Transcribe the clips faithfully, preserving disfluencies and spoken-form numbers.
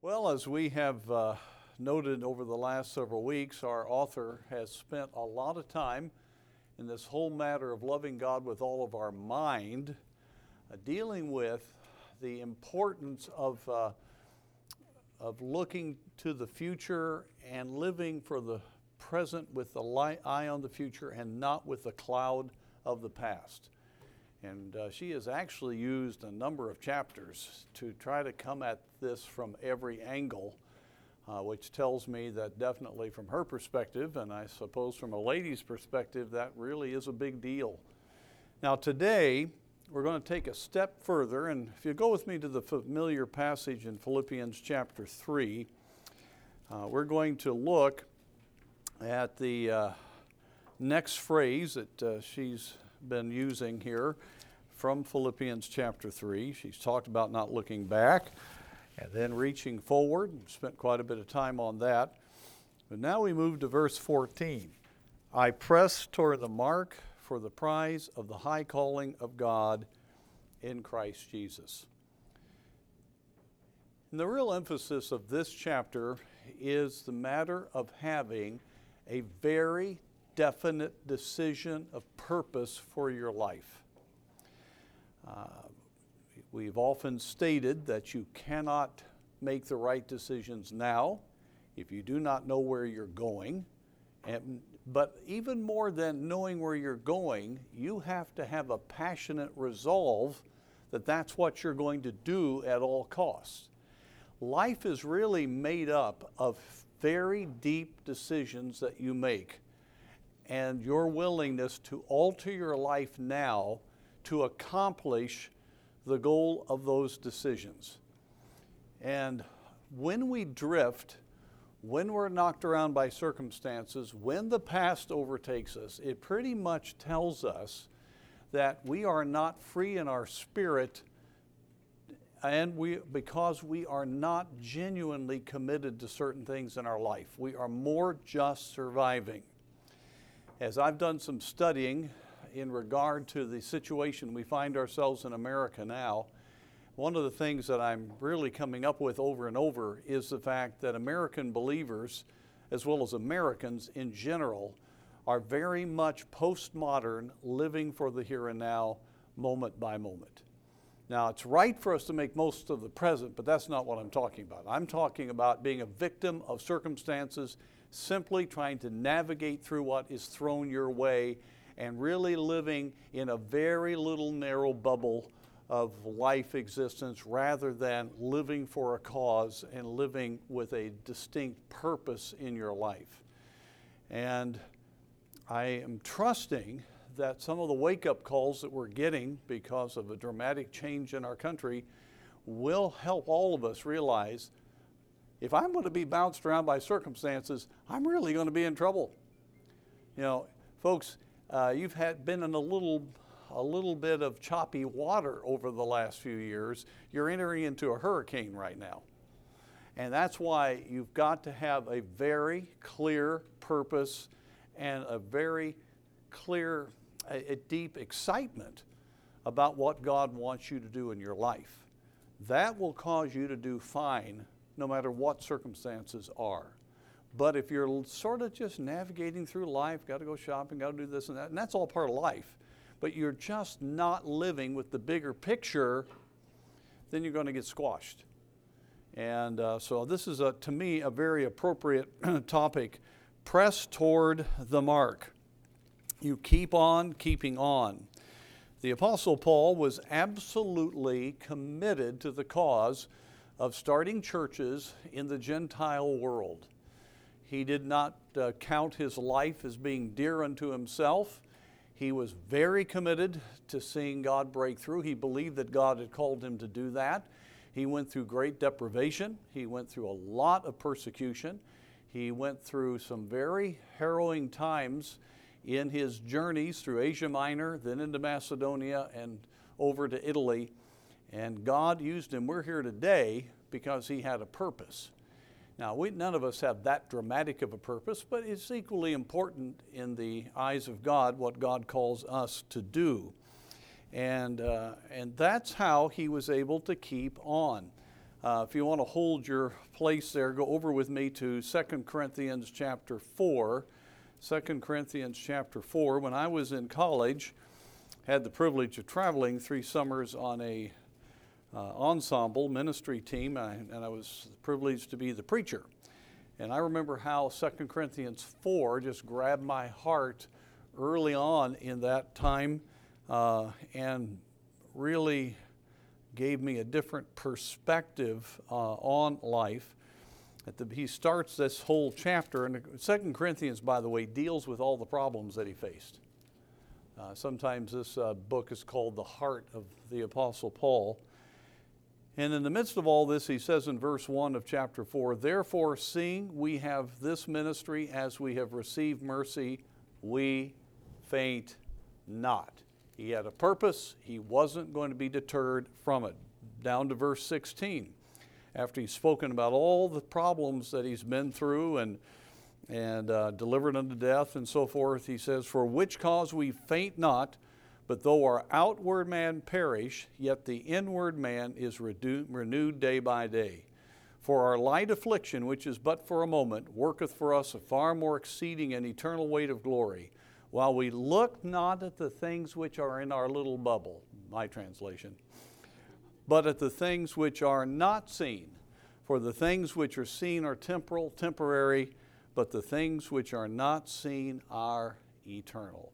Well, as we have uh, noted over the last several weeks, our author has spent a lot of time in this whole matter of loving God with all of our mind, uh, dealing with the importance of, uh, of looking to the future and living for the present with the light, eye on the future and not with the cloud of the past. And uh, she has actually used a number of chapters to try to come at this from every angle, uh, which tells me that definitely from her perspective, and I suppose from a lady's perspective, that really is a big deal. Now today, we're going to take a step further, and if you go with me to the familiar passage in Philippians chapter three, uh, we're going to look at the uh, next phrase that uh, she's been using here from Philippians chapter three. She's talked about not looking back and then reaching forward. Spent quite a bit of time on that. But now we move to verse fourteen. I press toward the mark for the prize of the high calling of God in Christ Jesus. And the real emphasis of this chapter is the matter of having a very definite decision of purpose for your life. Uh, we've often stated that you cannot make the right decisions now if you do not know where you're going. And, but even more than knowing where you're going, you have to have a passionate resolve that that's what you're going to do at all costs. Life is really made up of very deep decisions that you make, and your willingness to alter your life now to accomplish the goal of those decisions. And when we drift, when we're knocked around by circumstances, when the past overtakes us, it pretty much tells us that we are not free in our spirit, and we because we are not genuinely committed to certain things in our life. We are more just surviving. As I've done some studying in regard to the situation we find ourselves in America now, one of the things that I'm really coming up with over and over is the fact that American believers, as well as Americans in general, are very much postmodern, living for the here and now, moment by moment. Now, it's right for us to make most of the present, but that's not what I'm talking about. I'm talking about being a victim of circumstances, simply trying to navigate through what is thrown your way and really living in a very little narrow bubble of life existence rather than living for a cause and living with a distinct purpose in your life. And I am trusting that some of the wake-up calls that we're getting because of a dramatic change in our country will help all of us realize if I'm going to be bounced around by circumstances, I'm really going to be in trouble. You know, folks, uh, you've had been in a little, a little bit of choppy water over the last few years. You're entering into a hurricane right now. And that's why you've got to have a very clear purpose and a very clear, a, a deep excitement about what God wants you to do in your life. That will cause you to do fine no matter what circumstances are. But if you're sort of just navigating through life, got to go shopping, got to do this and that, and that's all part of life, but you're just not living with the bigger picture, then you're going to get squashed. And uh, so this is, a, to me, a very appropriate topic. Press toward the mark. You keep on keeping on. The Apostle Paul was absolutely committed to the cause of starting churches in the Gentile world. He did not uh, count his life as being dear unto himself. He was very committed to seeing God break through. He believed that God had called him to do that. He went through great deprivation. He went through a lot of persecution. He went through some very harrowing times in his journeys through Asia Minor, then into Macedonia and over to Italy. And God used him. We're here today because he had a purpose. Now, we, none of us have that dramatic of a purpose, but it's equally important in the eyes of God what God calls us to do. And, uh, and that's how he was able to keep on. Uh, if you want to hold your place there, go over with me to Second Corinthians chapter four. Second Corinthians chapter four. When I was in college, had the privilege of traveling three summers on a uh, ensemble ministry team, and I, and I was privileged to be the preacher. And I remember how Second Corinthians four just grabbed my heart early on in that time uh, and really gave me a different perspective uh, on life. At the, he starts this whole chapter, and Second Corinthians, by the way, deals with all the problems that he faced. Uh, sometimes this uh, book is called the heart of the Apostle Paul. And in the midst of all this, he says in verse one of chapter four, "Therefore, seeing we have this ministry as we have received mercy, we faint not." He had a purpose. He wasn't going to be deterred from it. Down to verse sixteen. After he's spoken about all the problems that he's been through and, and uh, delivered unto death and so forth, he says, "For which cause we faint not, but though our outward man perish, yet the inward man is redu- renewed day by day. For our light affliction, which is but for a moment, worketh for us a far more exceeding and eternal weight of glory, while we look not at the things which are in our little bubble," my translation, "but at the things which are not seen. For the things which are seen are temporal, temporary, but the things which are not seen are eternal."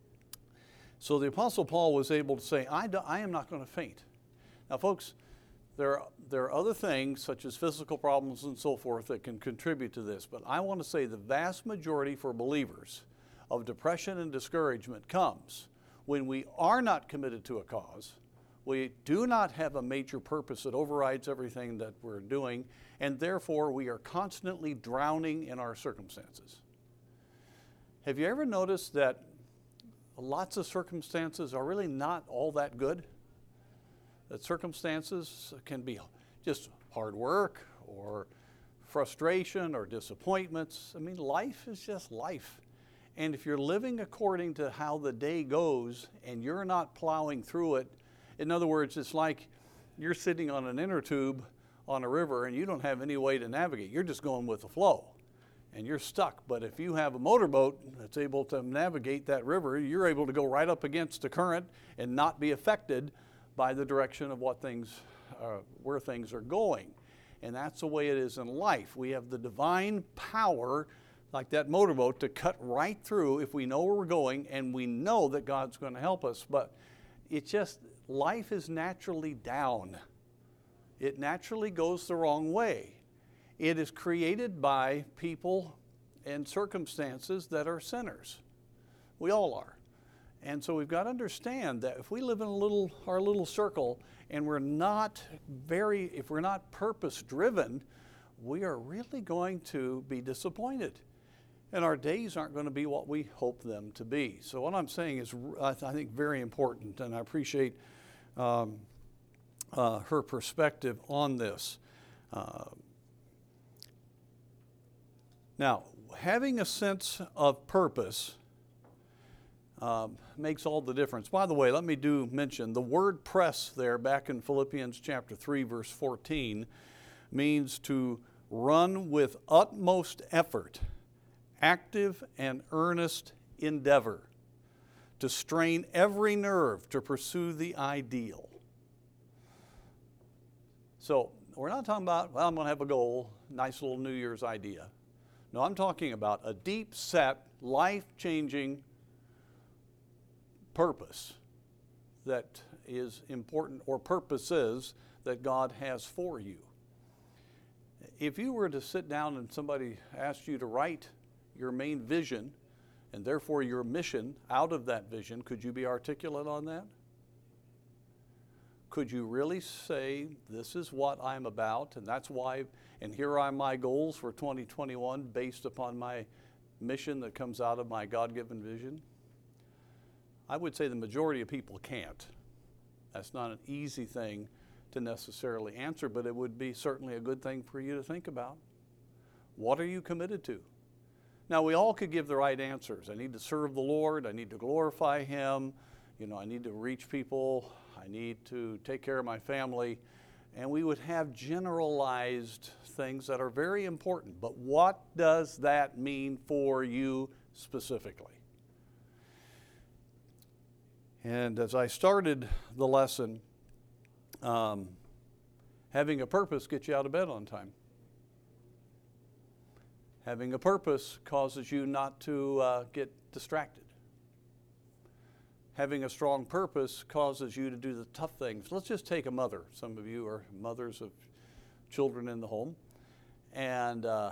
So the Apostle Paul was able to say, I, do, I am not going to faint. Now, folks, there are, there are other things, such as physical problems and so forth, that can contribute to this. But I want to say the vast majority for believers of depression and discouragement comes when we are not committed to a cause, we do not have a major purpose that overrides everything that we're doing, and therefore we are constantly drowning in our circumstances. Have you ever noticed that lots of circumstances are really not all that good? That circumstances can be just hard work or frustration or disappointments. I mean, life is just life. And if you're living according to how the day goes and you're not plowing through it, in other words, it's like you're sitting on an inner tube on a river and you don't have any way to navigate. You're just going with the flow and you're stuck. But if you have a motorboat that's able to navigate that river, you're able to go right up against the current and not be affected by the direction of what things, uh, where things are going. And that's the way it is in life. We have the divine power, like that motorboat, to cut right through if we know where we're going and we know that God's going to help us. But it's just, life is naturally down. It naturally goes the wrong way. It is created by people and circumstances that are sinners. We all are. And so we've got to understand that if we live in a little, our little circle and we're not very, if we're not purpose driven, we are really going to be disappointed. And our days aren't going to be what we hope them to be. So what I'm saying is, I think, very important, and I appreciate um, uh, her perspective on this. Uh, now, having a sense of purpose um, makes all the difference. By the way, let me do mention the word press there back in Philippians chapter three, verse fourteen, means to run with utmost effort, active and earnest endeavor, to strain every nerve to pursue the ideal. So we're not talking about, well, I'm going to have a goal, nice little New Year's idea. No, I'm talking about a deep set, life-changing purpose that is important, or purposes that God has for you. If you were to sit down and somebody asked you to write your main vision and therefore your mission out of that vision, could you be articulate on that? Could you really say, this is what I'm about, and that's why, and here are my goals for twenty twenty-one based upon my mission that comes out of my God-given vision? I would say the majority of people can't. That's not an easy thing to necessarily answer, but it would be certainly a good thing for you to think about. What are you committed to? Now, we all could give the right answers. I need to serve the Lord. I need to glorify Him. You know, I need to reach people. I need to take care of my family. and we would have generalized things that are very important. But what does that mean for you specifically? And as I started the lesson, um, having a purpose gets you out of bed on time. Having a purpose causes you not to uh, get distracted. Having a strong purpose causes you to do the tough things. Let's just take a mother. Some of you are mothers of children in the home. And uh,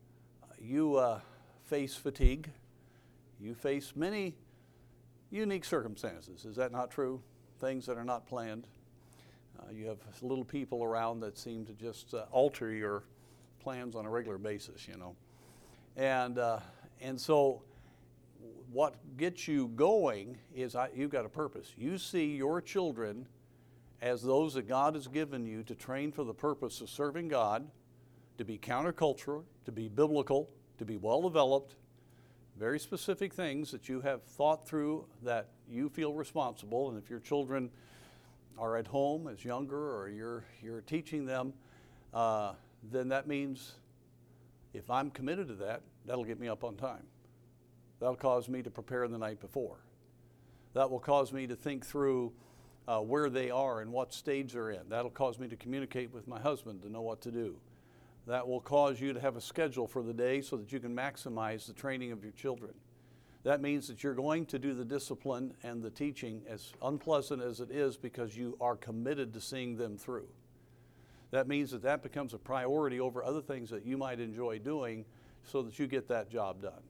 you uh, face fatigue. You face many unique circumstances. Is that not true? Things that are not planned. Uh, you have little people around that seem to just uh, alter your plans on a regular basis, you know. And uh, and so what gets you going is I, you've got a purpose. You see your children as those that God has given you to train for the purpose of serving God, to be countercultural, to be biblical, to be well-developed, very specific things that you have thought through that you feel responsible. And if your children are at home as younger or you're, you're teaching them, uh, then that means if I'm committed to that, that'll get me up on time. That'll cause me to prepare the night before. That will cause me to think through uh, where they are and what stage they're in. That'll cause me to communicate with my husband to know what to do. That will cause you to have a schedule for the day so that you can maximize the training of your children. That means that you're going to do the discipline and the teaching, as unpleasant as it is, because you are committed to seeing them through. That means that that becomes a priority over other things that you might enjoy doing so that you get that job done.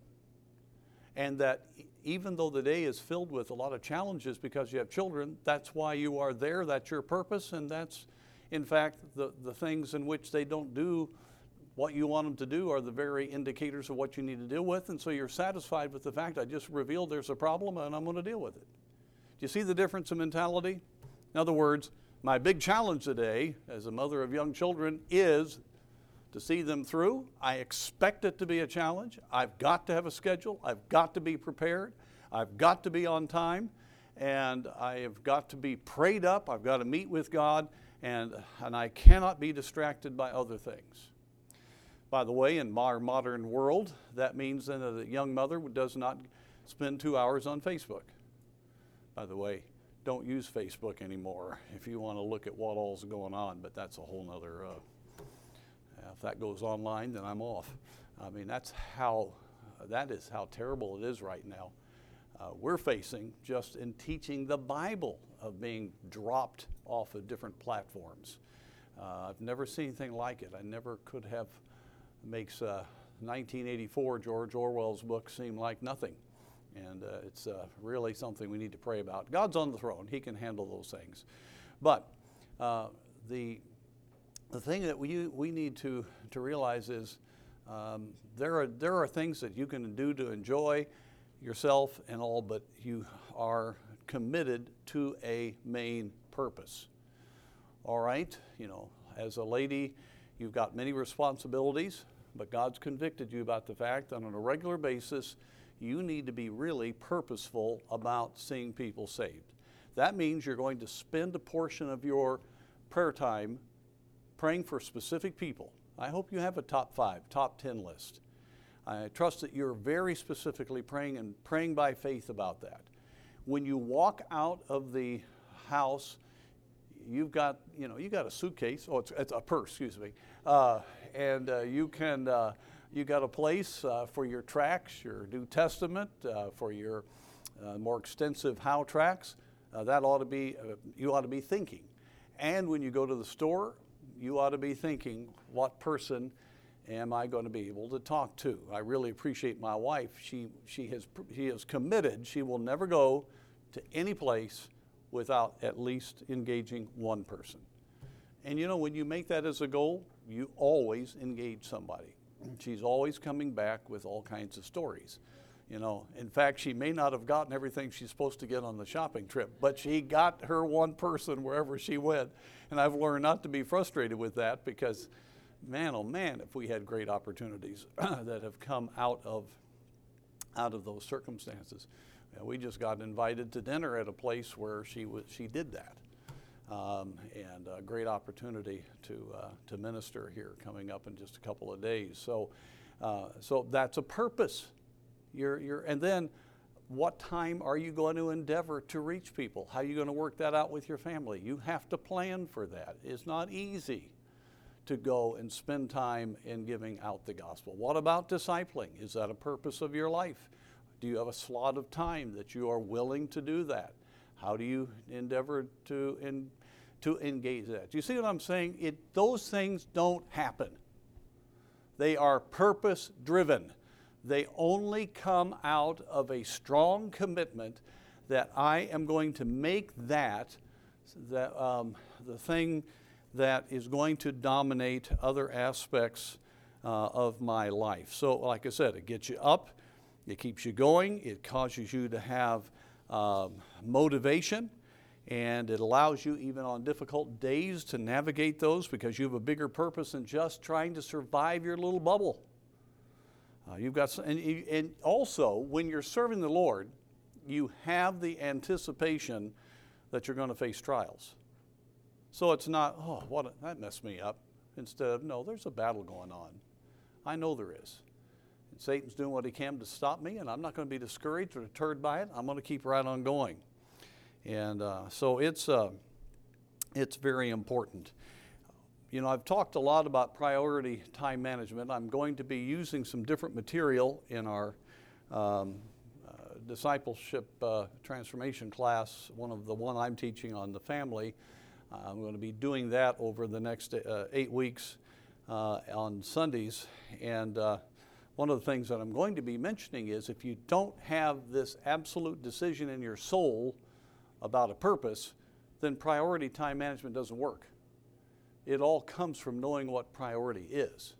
And that even though the day is filled with a lot of challenges because you have children, that's why you are there, that's your purpose, and that's, in fact, the, the things in which they don't do what you want them to do are the very indicators of what you need to deal with, and so you're satisfied with the fact I just revealed there's a problem and I'm going to deal with it. Do you see the difference in mentality? In other words, my big challenge today as a mother of young children is to see them through. I expect it to be a challenge. I've got to have a schedule. I've got to be prepared. I've got to be on time. And I have got to be prayed up. I've got to meet with God. And, and I cannot be distracted by other things. By the way, in our modern world, that means then that a young mother does not spend two hours on Facebook. By the way, don't use Facebook anymore if you want to look at what all's going on, but that's a whole nother, uh, if that goes online, then I'm off. I mean, that's how, that is how terrible it is right now. Uh, we're facing just in teaching the Bible of being dropped off of different platforms. Uh, I've never seen anything like it. I never could have. Makes uh, nineteen eighty-four, George Orwell's book, seem like nothing. And uh, it's uh, really something we need to pray about. God's on the throne. He can handle those things. But uh, the, the thing that we, we need to, to realize is um, there are, there are things that you can do to enjoy yourself and all, but you are committed to a main purpose. All right? You know, as a lady, you've got many responsibilities, but God's convicted you about the fact that on a regular basis, you need to be really purposeful about seeing people saved. That means you're going to spend a portion of your prayer time praying for specific people. I hope you have a top five, top ten list. I trust that you're very specifically praying and praying by faith about that. When you walk out of the house, you've got, you know, you got a suitcase, oh, it's, it's a purse, excuse me, uh, and uh, you can, uh, you got a place uh, for your tracts, your New Testament, uh, for your uh, more extensive how tracts. Uh, that ought to be, uh, you ought to be thinking. And when you go to the store, you ought to be thinking, what person am I going to be able to talk to? I really appreciate my wife. She, she, has, she is committed. She will never go to any place without at least engaging one person. And you know, when you make that as a goal, you always engage somebody. She's always coming back with all kinds of stories. You know, in fact, she may not have gotten everything she's supposed to get on the shopping trip, but she got her one person wherever she went. And I've learned not to be frustrated with that because, man, oh man, if we had great opportunities that have come out of, out of those circumstances. We just got invited to dinner at a place where she was, she did that. um, and a great opportunity to, uh, to minister here coming up in just a couple of days. So, uh, so that's a purpose. You're, you're, and then what time are you going to endeavor to reach people? How are you going to work that out with your family? You have to plan for that. It's not easy to go and spend time in giving out the gospel. What about discipling? Is that a purpose of your life? Do you have a slot of time that you are willing to do that? How do you endeavor to, in, to engage that? Do you see what I'm saying? It, those things don't happen. They are purpose driven. They only come out of a strong commitment that I am going to make that, that um, the thing that is going to dominate other aspects uh, of my life. So like I said, it gets you up, it keeps you going, it causes you to have um, motivation, and it allows you even on difficult days to navigate those because you have a bigger purpose than just trying to survive your little bubble. Uh, you've got, some, and, and also when you're serving the Lord, you have the anticipation that you're going to face trials. So it's not, oh, what a, that messed me up. Instead of, no, there's a battle going on. I know there is. And Satan's doing what he can to stop me, and I'm not going to be discouraged or deterred by it. I'm going to keep right on going. And uh, so it's, uh, it's very important. You know, I've talked a lot about priority time management. I'm going to be using some different material in our um, uh, discipleship uh, transformation class, one of the one I'm teaching on the family. Uh, I'm going to be doing that over the next uh, eight weeks uh, on Sundays. And uh, one of the things that I'm going to be mentioning is if you don't have this absolute decision in your soul about a purpose, then priority time management doesn't work. It all comes from knowing what priority is.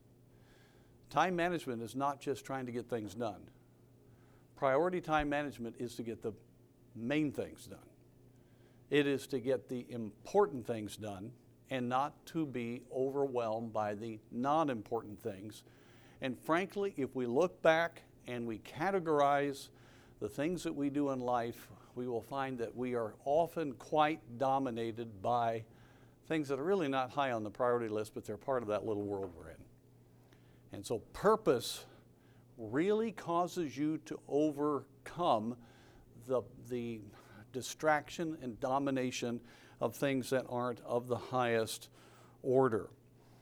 Time management is not just trying to get things done. Priority time management is to get the main things done. It is to get the important things done and not to be overwhelmed by the non-important things. And frankly, if we look back and we categorize the things that we do in life, we will find that we are often quite dominated by things that are really not high on the priority list, but they're part of that little world we're in. And so purpose really causes you to overcome the, the distraction and domination of things that aren't of the highest order.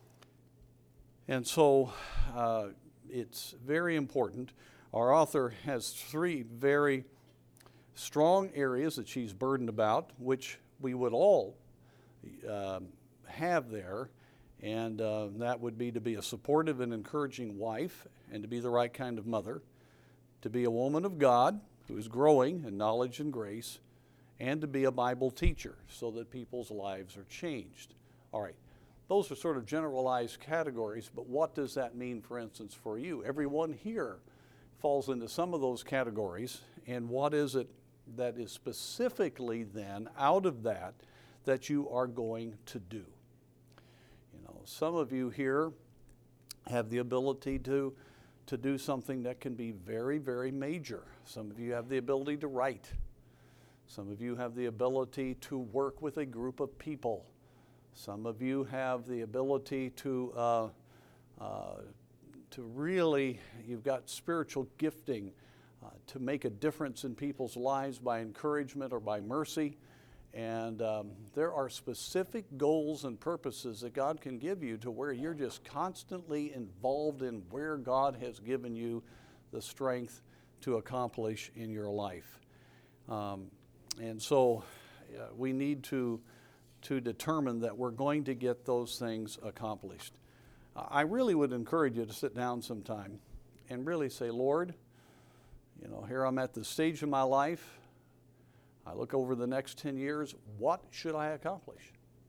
And so uh, it's very important. Our author has three very strong areas that she's burdened about, which we would all uh, have there. And uh, that would be to be a supportive and encouraging wife and to be the right kind of mother, to be a woman of God who is growing in knowledge and grace, and to be a Bible teacher so that people's lives are changed. All right, those are sort of generalized categories, but what does that mean, for instance, for you? Everyone here falls into some of those categories, and what is it that is specifically then out of that that you are going to do? You know, some of you here have the ability to, to do something that can be very, very major. Some of you have the ability to write. Some of you have the ability to work with a group of people. Some of you have the ability to, uh, uh, to really, you've got spiritual gifting uh, to make a difference in people's lives by encouragement or by mercy. And um, there are specific goals and purposes that God can give you to where you're just constantly involved in where God has given you the strength to accomplish in your life. Um, and so uh, we need to, to determine that we're going to get those things accomplished. I really would encourage you to sit down sometime and really say, Lord, you know, here I'm at the stage of my life. I look over the next ten years, what should I accomplish?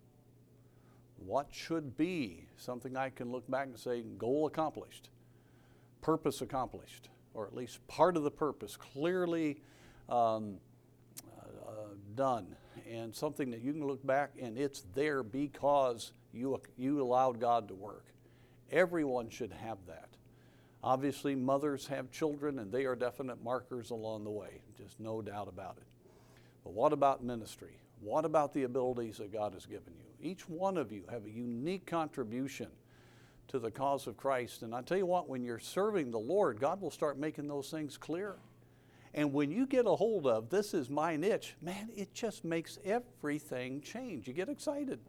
What should be something I can look back and say, goal accomplished, purpose accomplished, or at least part of the purpose clearly um, uh, done, and something that you can look back and it's there because you, you allowed God to work. Everyone should have that. Obviously, mothers have children and they are definite markers along the way, just no doubt about it. But what about ministry? What about the abilities that God has given you? Each one of you have a unique contribution to the cause of Christ. And I tell you what, when you're serving the Lord, God will start making those things clear. And when you get a hold of, this is my niche, man, it just makes everything change. You get excited.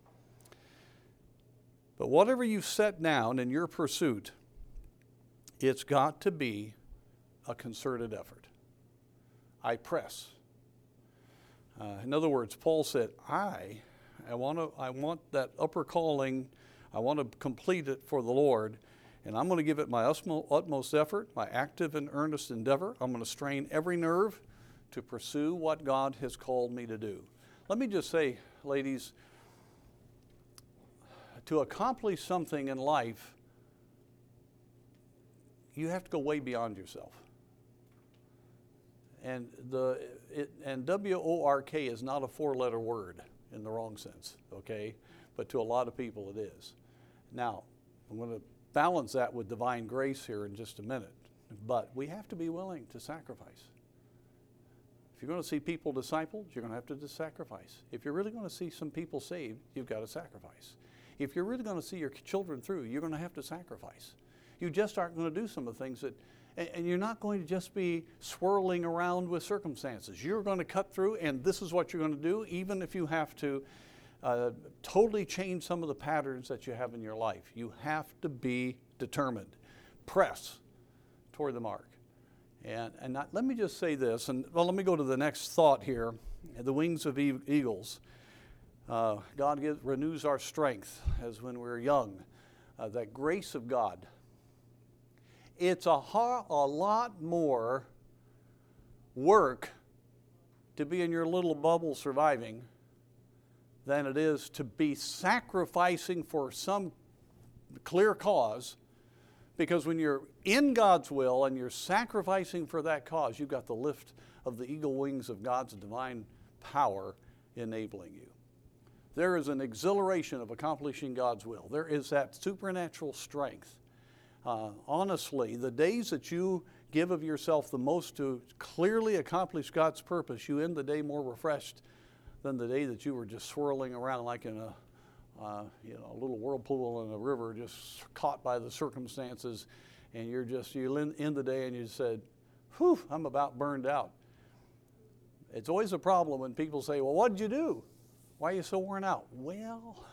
But whatever you've set down in your pursuit, it's got to be a concerted effort. I press. Uh, in other words, Paul said, I, I want to, I want that upper calling. I want to complete it for the Lord, and I'm going to give it my utmost effort, my active and earnest endeavor. I'm going to strain every nerve to pursue what God has called me to do. Let me just say, ladies, to accomplish something in life, you have to go way beyond yourself. And the it, and W O R K is not a four-letter word in the wrong sense, okay? But to a lot of people it is. Now, I'm going to balance that with divine grace here in just a minute. But we have to be willing to sacrifice. If you're going to see people discipled, you're going to have to sacrifice. If you're really going to see some people saved, you've got to sacrifice. If you're really going to see your children through, you're going to have to sacrifice. You just aren't going to do some of the things that, and you're not going to just be swirling around with circumstances. You're going to cut through, and this is what you're going to do, even if you have to uh, totally change some of the patterns that you have in your life. You have to be determined. Press toward the mark. And, and not, let me just say this, and well, let me go to the next thought here. The wings of e- eagles. Uh, God gives, renews our strength as when we're young. Uh, that grace of God. It's a, ha- a lot more work to be in your little bubble surviving than it is to be sacrificing for some clear cause. Because when you're in God's will and you're sacrificing for that cause, you've got the lift of the eagle wings of God's divine power enabling you. There is an exhilaration of accomplishing God's will. There is that supernatural strength. Uh, honestly, the days that you give of yourself the most to clearly accomplish God's purpose, you end the day more refreshed than the day that you were just swirling around like in a, uh, you know, a little whirlpool in a river, just caught by the circumstances, and you're just, you end the day and you said, whew, I'm about burned out. It's always a problem when people say, well, what did you do? Why are you so worn out? Well,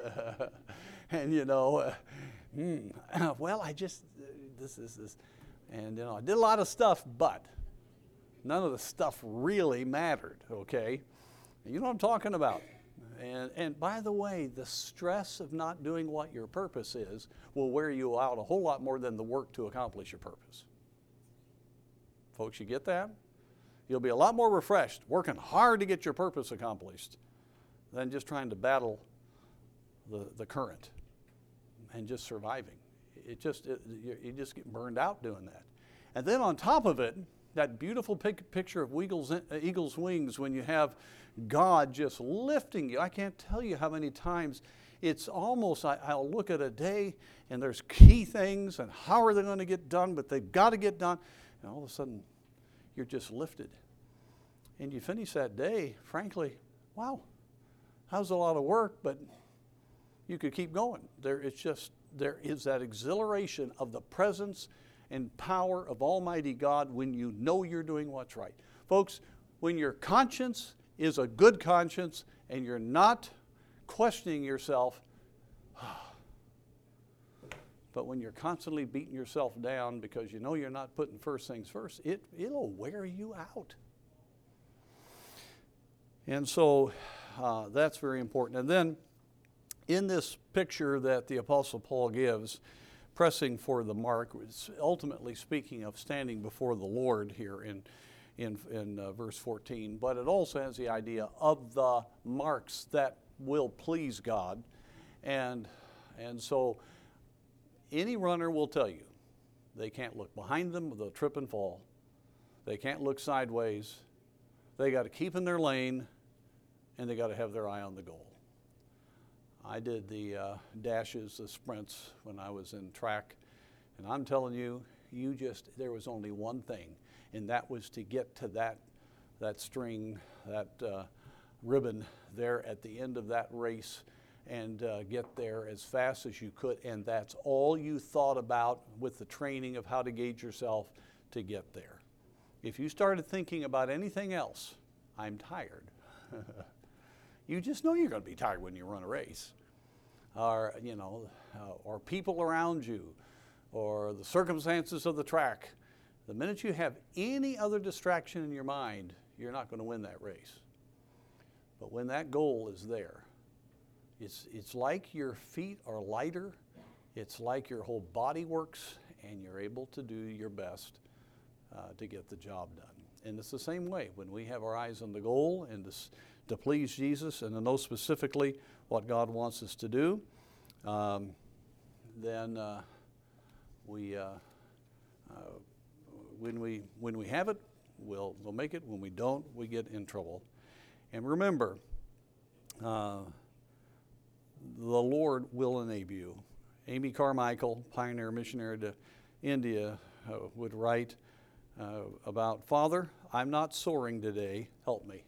and you know, uh, mm, well, I just, uh, this is this, and you know, I did a lot of stuff, but none of the stuff really mattered, okay? You know what I'm talking about. And, and by the way, the stress of not doing what your purpose is will wear you out a whole lot more than the work to accomplish your purpose. Folks, you get that? You'll be a lot more refreshed working hard to get your purpose accomplished than just trying to battle the, the current and just surviving. It just, it, you, you just get burned out doing that. And then on top of it, that beautiful pic- picture of eagle's, uh, eagle's wings when you have God just lifting you. I can't tell you how many times it's almost, I, I'll look at a day and there's key things and how are they going to get done, but they've got to get done. And all of a sudden, you're just lifted. And you finish that day, frankly, wow, that was a lot of work, but you could keep going. There, it's just, there is that exhilaration of the presence and power of Almighty God when you know you're doing what's right. Folks, when your conscience is a good conscience and you're not questioning yourself, but when you're constantly beating yourself down because you know you're not putting first things first, it, it'll wear you out. And so uh, that's very important. And then in this picture that the Apostle Paul gives, pressing for the mark, it's ultimately speaking of standing before the Lord here in, in, in uh, verse fourteen, but it also has the idea of the marks that will please God. And, and so any runner will tell you, they can't look behind them, they'll trip and fall. They can't look sideways. They got to keep in their lane, and they got to have their eye on the goal. I did the uh, dashes, the sprints when I was in track, and I'm telling you, you just, there was only one thing, and that was to get to that, that string, that uh, ribbon there at the end of that race and uh, get there as fast as you could, and that's all you thought about with the training of how to gauge yourself to get there. If you started thinking about anything else, I'm tired. You just know you're going to be tired when you run a race, or you know, uh, or people around you, or the circumstances of the track. The minute you have any other distraction in your mind, you're not going to win that race. But when that goal is there, it's, it's like your feet are lighter, it's like your whole body works, and you're able to do your best uh, to get the job done. And it's the same way when we have our eyes on the goal and to, to please Jesus and to know specifically what God wants us to do, um, then uh, we, uh, uh, when we when we have it, we'll we'll make it. When we don't, we get in trouble. And remember, uh, the Lord will enable you. Amy Carmichael, pioneer missionary to India, uh, would write uh, about, Father, I'm not soaring today, help me.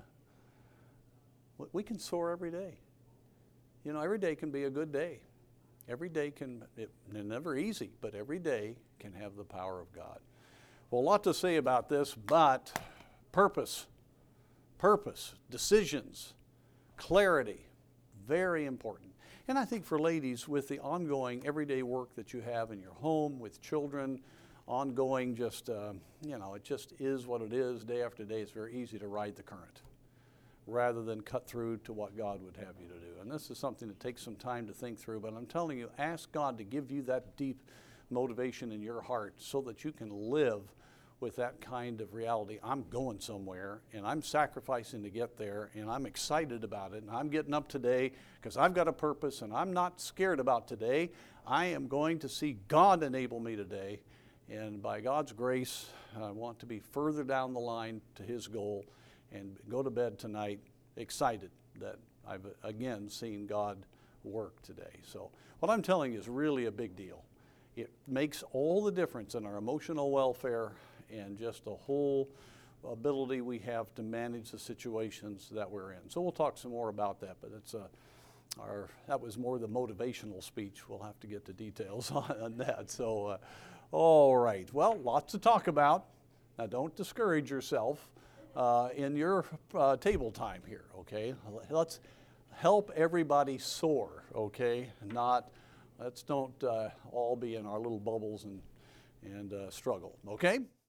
We can soar every day. You know, every day can be a good day. Every day can, it, never easy, but every day can have the power of God. Well, a lot to say about this, but purpose, purpose, decisions, clarity, very important. And I think for ladies, with the ongoing everyday work that you have in your home, with children, ongoing just, uh, you know, it just is what it is day after day. It's very easy to ride the current rather than cut through to what God would have you to do. And this is something that takes some time to think through, but I'm telling you, ask God to give you that deep motivation in your heart so that you can live with that kind of reality. I'm going somewhere, and I'm sacrificing to get there, and I'm excited about it, and I'm getting up today because I've got a purpose, and I'm not scared about today. I am going to see God enable me today, and by God's grace, I want to be further down the line to His goal and go to bed tonight excited that I've again seen God work today. So what I'm telling you is really a big deal. It makes all the difference in our emotional welfare and just the whole ability we have to manage the situations that we're in. So we'll talk some more about that, but it's a, our, that was more the motivational speech. We'll have to get the details on, on that. So, uh, all right, well, lots to talk about. Now don't discourage yourself uh, in your uh, table time here, okay? Let's help everybody soar, okay? Not, let's don't uh, all be in our little bubbles and, and uh, struggle, okay?